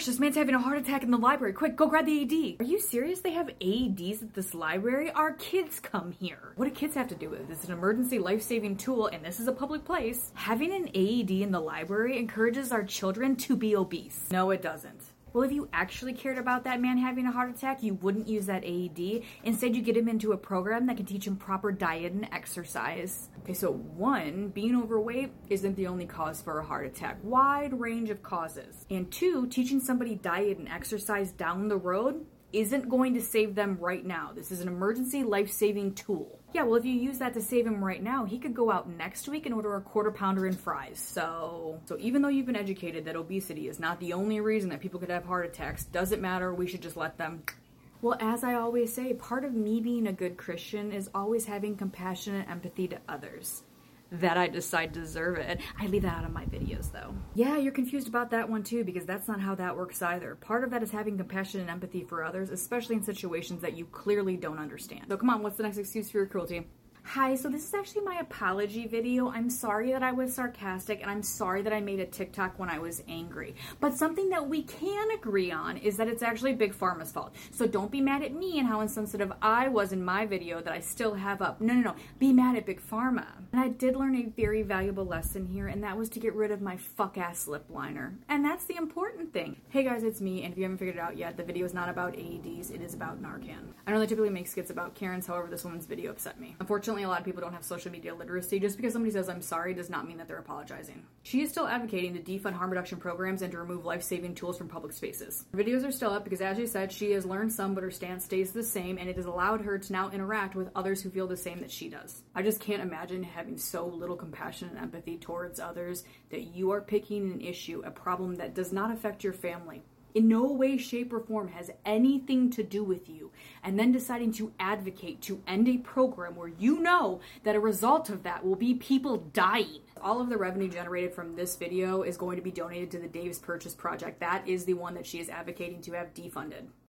gosh, this man's having a heart attack in the library. Quick, go grab the AED. Are you serious? They have AEDs at this library? Our kids come here. What do kids have to do with it? It's an emergency life-saving tool, and this is a public place. Having an AED in the library encourages our children to be obese. No, it doesn't. Well, if you actually cared about that man having a heart attack, you wouldn't use that AED. Instead, you get him into a program that can teach him proper diet and exercise. Okay, so 1, being overweight isn't the only cause for a heart attack. Wide range of causes. And 2, teaching somebody diet and exercise down the road isn't going to save them right now. This is an emergency life-saving tool. Yeah, well, if you use that to save him right now, he could go out next week and order a quarter pounder and fries. So even though you've been educated that obesity is not the only reason that people could have heart attacks, doesn't matter, we should just let them. Well, as I always say, part of me being a good Christian is always having compassion and empathy to others. That I decide deserve it. I leave that out of my videos though. Yeah, you're confused about that one too, because that's not how that works either. Part of that is having compassion and empathy for others, especially in situations that you clearly don't understand. So come on, what's the next excuse for your cruelty? Hi, so this is actually my apology video. I'm sorry that I was sarcastic, and I'm sorry that I made a TikTok when I was angry. But something that we can agree on is that it's actually Big Pharma's fault. So don't be mad at me and how insensitive I was in my video that I still have up. No. Be mad at Big Pharma. And I did learn a very valuable lesson here, and that was to get rid of my fuck-ass lip liner. And that's the important thing. Hey guys, it's me, and if you haven't figured it out yet, the video is not about AEDs, it is about Narcan. I don't really typically make skits about Karens, however, this woman's video upset me. Unfortunately, a lot of people don't have social media literacy. Just because somebody says I'm sorry does not mean that they're apologizing. She is still advocating to defund harm reduction programs and to remove life-saving tools from public spaces. Her videos are still up because, as she said, she has learned some, but her stance stays the same, and it has allowed her to now interact with others who feel the same that she does. I just can't imagine having so little compassion and empathy towards others that you are picking an issue, a problem that does not affect your family, in no way, shape, or form has anything to do with you, and then deciding to advocate to end a program where you know that a result of that will be people dying. All of the revenue generated from this video is going to be donated to the Davis Purchase Project. That is the one that she is advocating to have defunded.